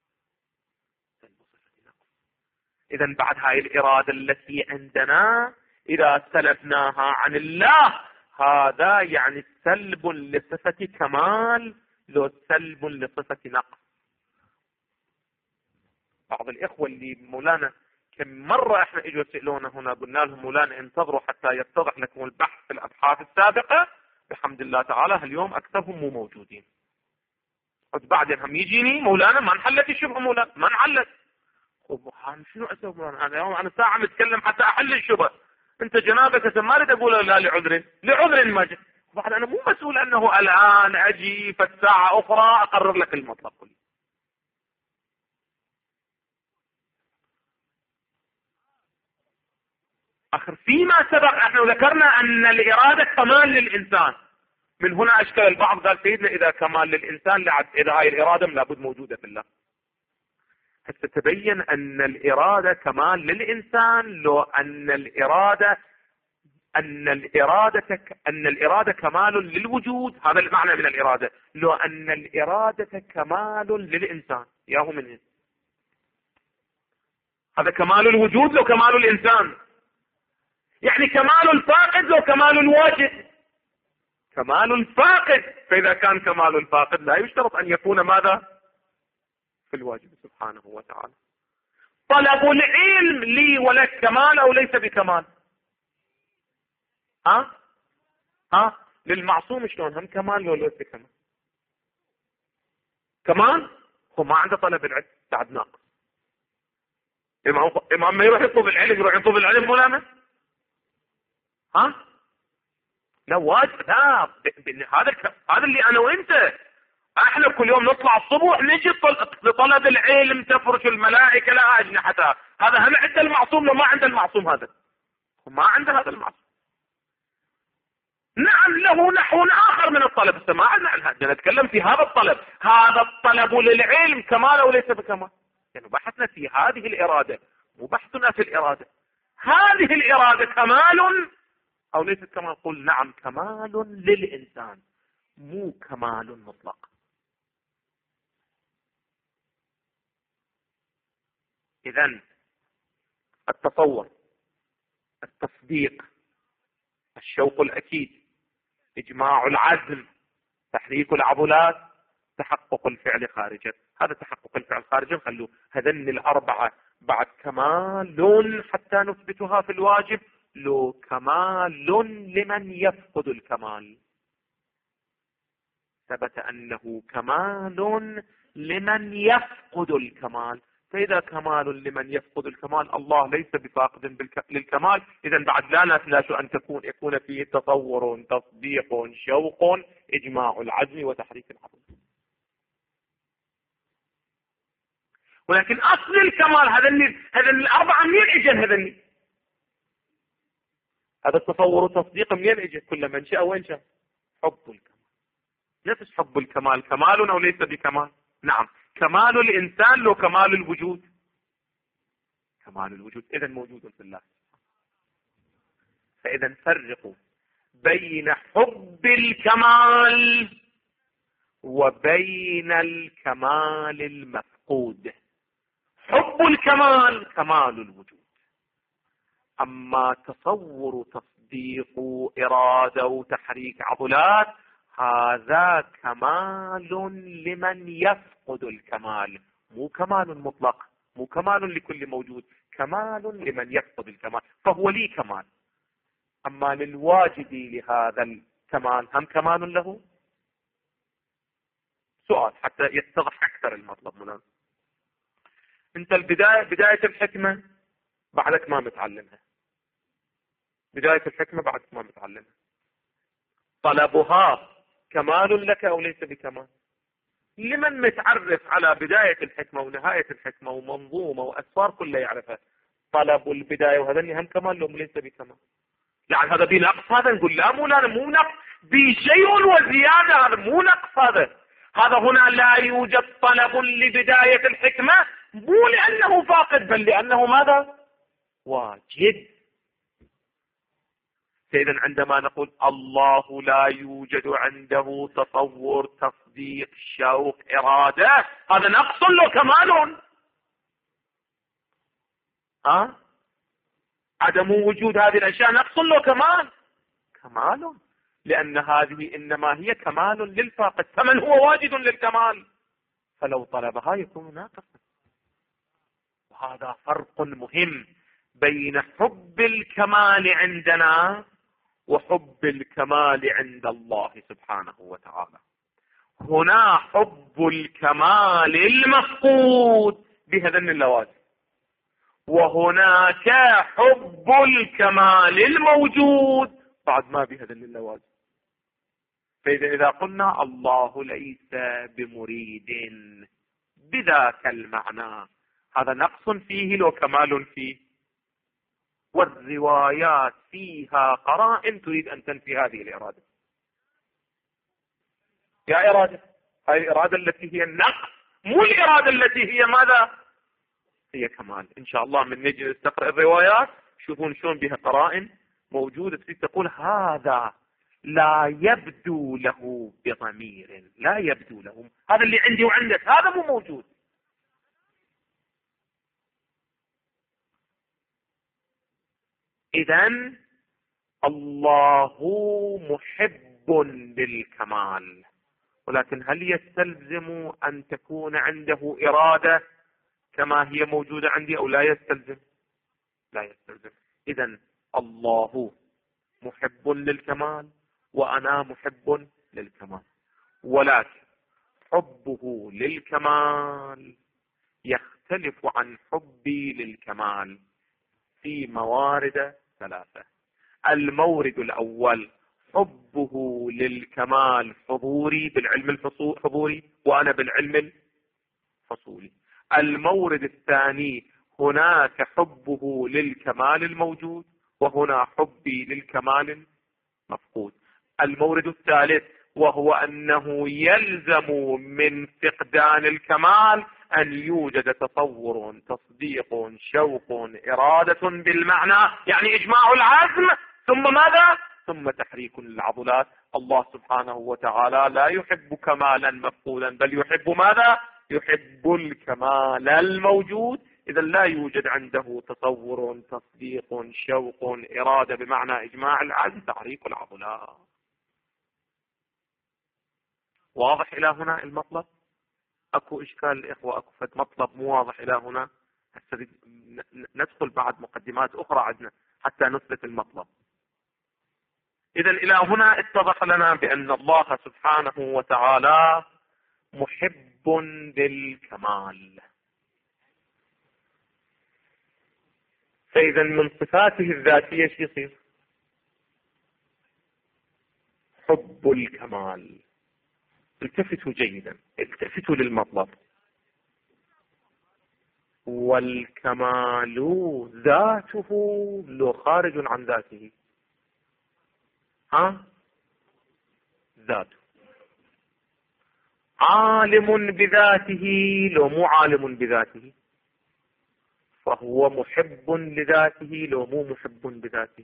إذا بعد هاي الإرادة التي عندنا إذا سلبناها عن الله، هذا يعني سلب لصفة كمال لو سلب لصفة نقص. بعض الإخوة اللي مولانا كم مرة احنا اجوا يسألونا هنا، قلنا لهم مولانا انتظروا حتى يتضح لكم البحث في الأبحاث السابقة، بحمد الله تعالى اليوم أكثرهم مو موجودين. بعدين هم يجيني مولانا ما انحلت الشبهة، مولانا ما انحلت. شنو اسوي مولانا؟ انا يوم انا ساعة متكلم حتى احل الشبهة، انت جنابك ما اريد اقول لا لعذر ما جاء. بعد انا مو مسؤول انه الان اجي فالساعة اخرى اقرر لك المطلب كله. اخر فيما سبق احنا ذكرنا ان الارادة كمال للانسان. من هنا اشكال البعض، قال سيدنا اذا كمال للانسان اذا هاي الاراده لابد موجوده في الله. حتى تبين ان الاراده كمال للانسان لو ان الاراده كمال للوجود. هذا المعنى من الاراده، لو ان الاراده كمال للانسان. ياهو من هنا هذا كمال الوجود لو كمال الانسان، يعني كمال الفاقد لو كمال الواجد. كمال الفاقد، فإذا كان كمال الفاقد لا يشترط أن يكون ماذا؟ في الواجب سبحانه وتعالى. طلب العلم لي ولك كمال أو ليس بكمال؟ للمعصوم شلون هم كمال لو ليس بكمال؟ كمال هو ما عنده طلب العلم، بعد ناقص. إمام ما يروح يطلب العلم، يروح يطلب العلم مولانا؟ لا واجب، لا هذا اللي انا وانت احنا كل يوم نطلع الصبح نجي لطلب العلم، تفرش الملائكه لا اجنحتها. هذا هم عند المعصوم لو ما عند المعصوم؟ هذا ما عند هذا المعصوم. نعم له نحو اخر من الطلب، بس ما عندنا نتكلم في هذا الطلب. هذا الطلب للعلم كمال او ليس بكمال؟ يعني بحثنا في هذه الاراده، وبحثنا في الاراده. هذه الاراده كمال أو ليست كمال؟ قل نعم كمال للإنسان، مو كمال مطلق. إذن التصور، التصديق، الشوق الأكيد، إجماع العزم، تحريك العضلات، تحقق الفعل خارجا. هذا تحقق الفعل خارجا خلوه. هذن الأربعة بعد كمال حتى نثبتها في الواجب، لو كمال لمن يفقد الكمال. ثبت أنه كمال لمن يفقد الكمال. فإذا كمال لمن يفقد الكمال، الله ليس بفاقد للكمال. إذا بعد لا نتلاشى أن يكون فيه تصور، تصديق، شوق، إجماع العزم، وتحريك العضل. ولكن أصل الكمال هذا الأربعة منين إجن هذا التصور والتصديق منين إجن؟ كل من شاء وين شاء. حب الكمال، نفس حب الكمال كمال أو ليس بكمال؟ نعم، كمال الإنسان لو كمال الوجود، كمال الوجود إذا موجود في الله. فإذا فرقوا بين حب الكمال وبين الكمال المفقود. حب الكمال كمال الوجود، أما تصور تصديق إرادة وتحريك عضلات هذا كمال لمن يفقد الكمال، مو كمال مطلق، مو كمال لكل موجود، كمال لمن يفقد الكمال، فهو لي كمال. أما للواجد لهذا الكمال هم كمال له؟ سؤال حتى يتضح أكثر المطلب منه. أنت بداية الحكمة بعدك ما متعلمها، بداية الحكمة بعدك ما متعلمها، طلبها كمال لك أو ليس بكمال؟ لمن متعرف على بداية الحكمة ونهاية الحكمة ومنظومة وأسفار كلها يعرفها، طلب البداية وهذا هم كمال لهم ليس بكمال. يعني هذا بنقص، هذا نقول لا مو نقص، بشيء وزيادة، هذا مو نقص، هذا هنا لا يوجد طلب لبداية الحكمة، مو لأنه فاقد بل لأنه ماذا؟ واجد. فإذا عندما نقول الله لا يوجد عنده تصور تصديق شوق إرادة، هذا نقص له كمال. عدم وجود هذه الأشياء نقص له كمال، لأن هذه إنما هي كمال للفاقد، فمن هو واجد للكمال فلو طلبها يكون ناقصا. وهذا فرق مهم بين حب الكمال عندنا وحب الكمال عند الله سبحانه وتعالى. هنا حب الكمال المفقود بهذين اللوازم، وهناك حب الكمال الموجود بعد ما بهذين اللوازم. فإذا قلنا الله ليس بمريد بذاك المعنى، هذا نقص فيه لو كمال فيه، والروايات فيها قرائن تريد أن تنفي هذه الإرادة. يا إرادة، هذه الإرادة التي هي النقص، مو الإرادة التي هي ماذا؟ هي كمال. إن شاء الله من نجي نستقرأ الروايات شوفون شلون بها قرائن موجودة تريد تقول هذا لا يبدو له بضمير، لا يبدو له، هذا اللي عندي وعندك هذا مو موجود. إذن الله محب للكمال، ولكن هل يستلزم أن تكون عنده إرادة كما هي موجودة عندي أو لا يستلزم؟ لا يستلزم. إذن الله محب للكمال وأنا محب للكمال، ولكن حبه للكمال يختلف عن حبي للكمال في موارد ثلاثة. المورد الأول حبه للكمال حضوري بالعلم الحضوري وأنا بالعلم الفصولي. المورد الثاني هناك حبه للكمال الموجود وهنا حبي للكمال المفقود. المورد الثالث وهو أنه يلزم من فقدان الكمال أن يوجد تصور تصديق شوق إرادة بالمعنى، يعني إجماع العزم، ثم ماذا؟ ثم تحريك للعضلات. الله سبحانه وتعالى لا يحب كمالا مفقودا بل يحب ماذا؟ يحب الكمال الموجود. إذا لا يوجد عنده تصور تصديق شوق إرادة بمعنى إجماع العزم تحريك العضلات. واضح إلى هنا المطلب؟ أكو إشكال الإخوة؟ أكو مطلب مو واضح إلى هنا؟ ندخل بعد مقدمات أخرى عندنا حتى نثبت المطلب. إذا إلى هنا اتضح لنا بأن الله سبحانه وتعالى محب للكمال. فإذا من صفاته الذاتية شو يصير؟ حب الكمال. التفتوا جيدا، التفتوا للمطلب. والكمال ذاته لو خارج عن ذاته؟ ذاته. عالم بذاته لو مو عالم بذاته؟ فهو محب لذاته لو مو محب بذاته؟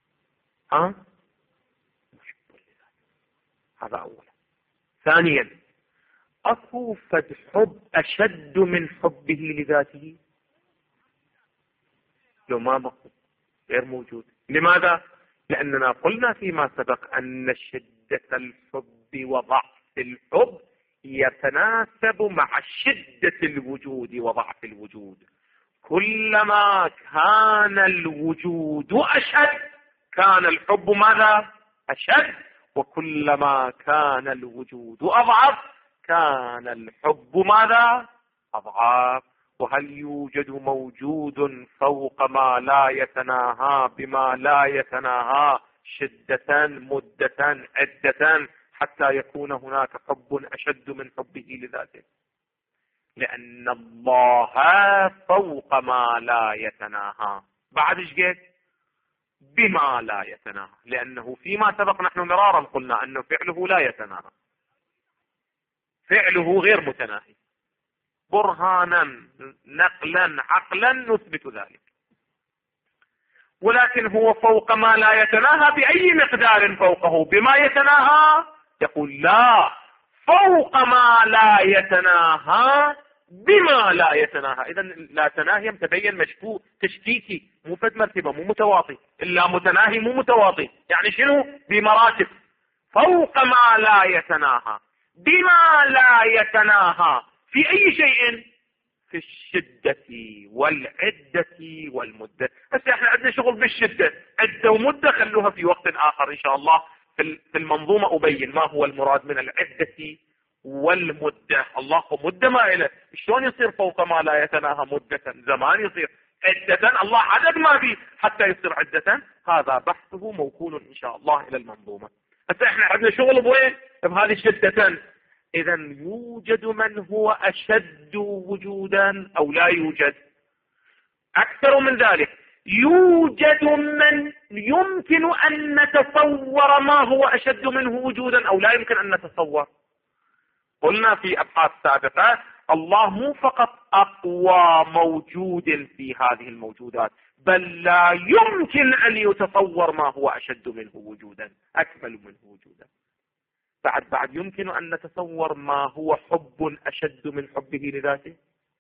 محب لذاته. هذا أولا. ثانيا، أكو فد حب أشد من حبه لذاته؟ لو ما مقصود غير موجود. لماذا؟ لأننا قلنا فيما سبق أن شدة الحب وضعف الحب يتناسب مع شدة الوجود وضعف الوجود. كلما كان الوجود أشد كان الحب ماذا؟ أشد. وكلما كان الوجود أضعف كان الحب ماذا؟ أضعف. وهل يوجد موجود فوق ما لا يتناهى بما لا يتناهى شدة مدة عدة حتى يكون هناك حب أشد من حبه لذاته؟ لأن الله فوق ما لا يتناهى. بعد ايش قلت؟ بما لا يتناهى. لأنه فيما سبق نحن مرارا قلنا أنه فعله لا يتناهى، فعله غير متناهي. برهانا نقلا عقلا نثبت ذلك. ولكن هو فوق ما لا يتناهى بأي مقدار فوقه بما يتناهى؟ يقول لا، فوق ما لا يتناهى بما لا يتناهى. إذا لا تناهي تبين مشبوه تشتيتي، مو فد مرتبة، مو متواطي. إلا متناهي مو متواطي. يعني شنو؟ بمراتب. فوق ما لا يتناهى بما لا يتناهى في أي شيء؟ في الشدة والعدة والمدة. هسه احنا عندنا شغل بالشدة، عدة ومدة خلوها في وقت آخر إن شاء الله. في المنظومة أبين ما هو المراد من العدة والمدة. الله مدة ما إله، شلون يصير فوق ما لا يتناهى مدة؟ زمان يصير عدة، الله عدد ما فيه حتى يصير عدة. هذا بحثه موكول إن شاء الله إلى المنظومة. هسه احنا عندنا شغل بوين؟ بهذه الشدة. إذا يوجد من هو أشد وجودا أو لا يوجد؟ أكثر من ذلك، يوجد من يمكن أن نتصور ما هو أشد منه وجودا أو لا يمكن أن نتصور. قلنا في أبحاث سابقة الله مو فقط أقوى موجود في هذه الموجودات، بل لا يمكن أن يتصور ما هو أشد منه وجودا، أكمل منه وجودا. بعد يمكن أن نتصور ما هو حب أشد من حبه لذاته؟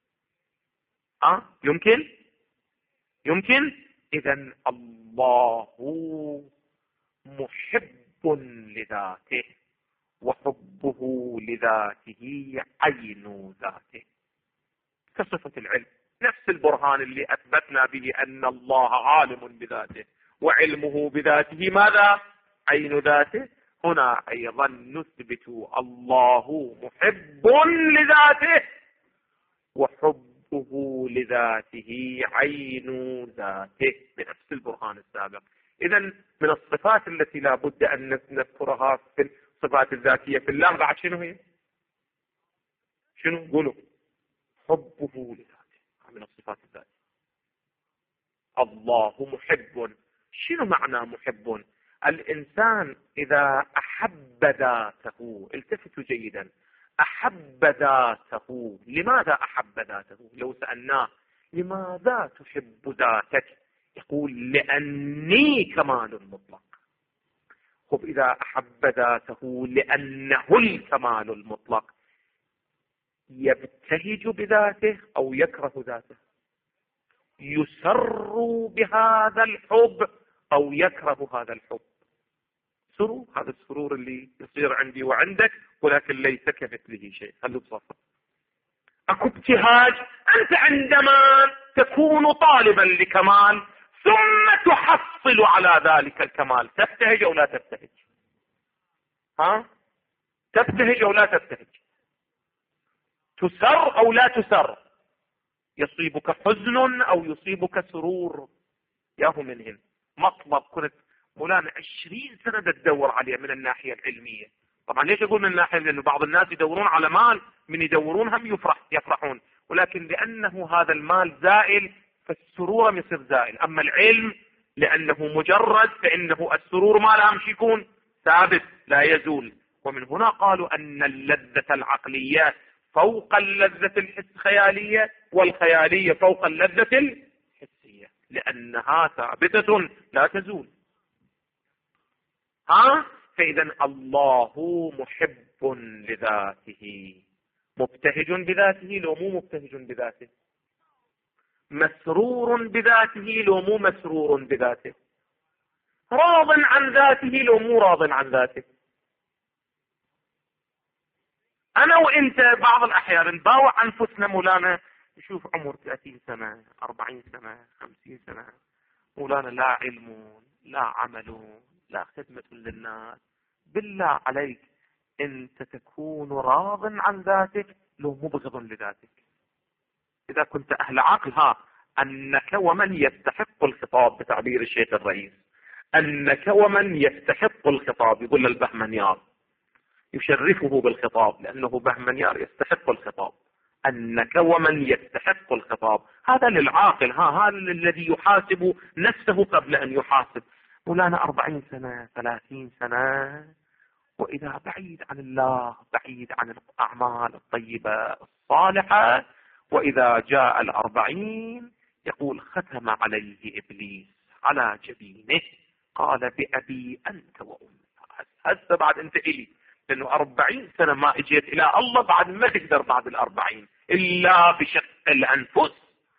يمكن. إذن الله محب لذاته، وحبه لذاته عين ذاته كصفة العلم. نفس البرهان اللي أثبتنا به أن الله عالم بذاته وعلمه بذاته ماذا؟ عين ذاته. هنا أيضا نثبت الله محب لذاته وحبه لذاته عين ذاته بنفس البرهان السابق. إذا من الصفات التي لا بد أن نذكرها في الصفات الذاتية في الله بعد شنو هي؟ شنو قولوا؟ حبه لذاته من الصفات الذاتية. الله محب. شنو معنى محب؟ الإنسان إذا أحب ذاته، التفتوا جيدا، أحب ذاته. لماذا أحب ذاته؟ لو سألناه لماذا تحب ذاتك يقول لأني كمال مطلق. خب إذا أحب ذاته لأنه الكمال المطلق، يبتهج بذاته أو يكره ذاته؟ يسر بهذا الحب أو يكره هذا الحب؟ سرور، هذا السرور اللي يصير عندي وعندك ولكن ليس كمثله شيء. خلوا بصفة. أكو ابتهاج. أنت عندما تكون طالبا لكمال ثم تحصل على ذلك الكمال تبتهج أو لا تبتهج؟ تبتهج أو لا تبتهج؟ تسر أو لا تسر؟ يصيبك حزن أو يصيبك سرور؟ ياهو منهن مطلب كنت مولانا 20 سنة تدور عليه من الناحية العلمية. طبعا ليش أقول من الناحية؟ لأنه بعض الناس يدورون على مال، من يدورون هم يفرحون، ولكن لأنه هذا المال زائل فالسرور يصير زائل. أما العلم لأنه مجرد فإنه السرور ما لامش يكون ثابت لا يزول. ومن هنا قالوا أن اللذة العقلية فوق اللذة الخيالية، والخيالية فوق اللذة الحسية، لأنها ثابتة لا تزول. فإذا الله محب لذاته، مبتهج بذاته لو مو مبتهج بذاته، مسرور بذاته لو مو مسرور بذاته، راض عن ذاته لو مو راض عن ذاته. أنا وإنت بعض الأحيان نباوع أنفسنا مولانا، نشوف عمر 30 سنة 40 سنة 50 سنة، مولانا لا علم لا عمل لا خدمة للناس. بالله عليك أنت تكون راض عن ذاتك لو مبغض لذاتك؟ إذا كنت أهل عقل أنك ومن يستحق الخطاب بتعبير الشيخ الرئيس، أنك ومن يستحق الخطاب، يقول البهمنيار يشرفه بالخطاب لأنه بهمنيار يستحق الخطاب، أنك ومن يستحق الخطاب، هذا للعاقل، هذا الذي يحاسب نفسه قبل أن يحاسب. مولانا 40 سنة 30 سنة وإذا بعيد عن الله، بعيد عن الأعمال الطيبة الصالحة، وإذا جاء 40 يقول ختم عليه إبليس على جبينه قال بأبي أنت وأمي. هسه بعد أنت إلي، لأنه 40 سنة ما اجيت إلى الله، بعد ما تقدر بعد 40 إلا بشق الأنفس.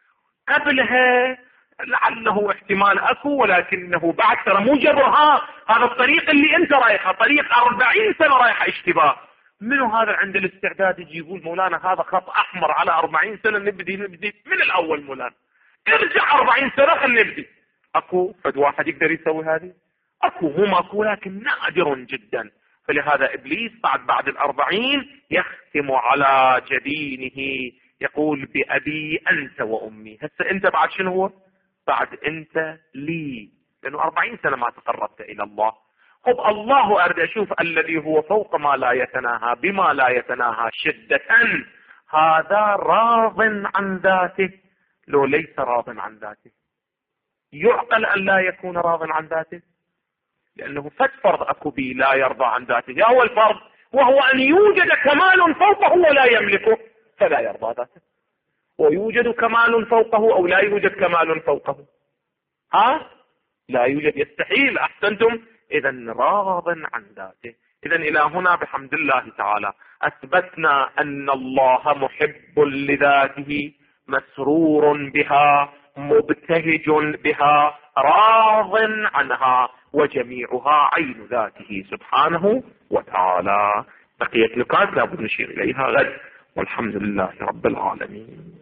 قبلها لعله احتمال أكو، ولكنه بعد ترى مو جبر. هذا الطريق اللي أنت رايحه طريق 40 سنة رايحه اشتباه. منو هذا عند الاستعداد يجي يقول مولانا هذا خط أحمر على 40 سنة نبدي من الأول؟ مولانا ارجع 40 سنة خلينا نبدي. أكو فد واحد يقدر يسوي هذه؟ أكو، مو ماكو، لكن نادر جدا. فلهذا إبليس بعد 40 يختم على جبينه يقول بأبي أنت وأمي. هسه أنت بعد شنو هو؟ بعد أنت لي، لأنه 40 سنة ما تقربت إلى الله. خب الله أريد أشوف الذي هو فوق ما لا يتناهى بما لا يتناهى شدة، هذا راض عن ذاته لو ليس راض عن ذاته؟ يعقل أن لا يكون راض عن ذاته؟ لأنه فد فرض أكو بي لا يرضى عن ذاته، يا هو الفرض وهو أن يوجد كمال فوقه ولا يملكه فلا يرضى ذاته، ويوجد كمال فوقه أو لا يوجد كمال فوقه، لا يوجد، يستحيل. أحسنتم. إذا راض عن ذاته. إذا إلى هنا بحمد الله تعالى أثبتنا أن الله محب لذاته، مسرور بها، مبتهج بها، راض عنها، وجميعها عين ذاته سبحانه وتعالى. بقية نقاط لابد نشير إليها غد، والحمد لله رب العالمين.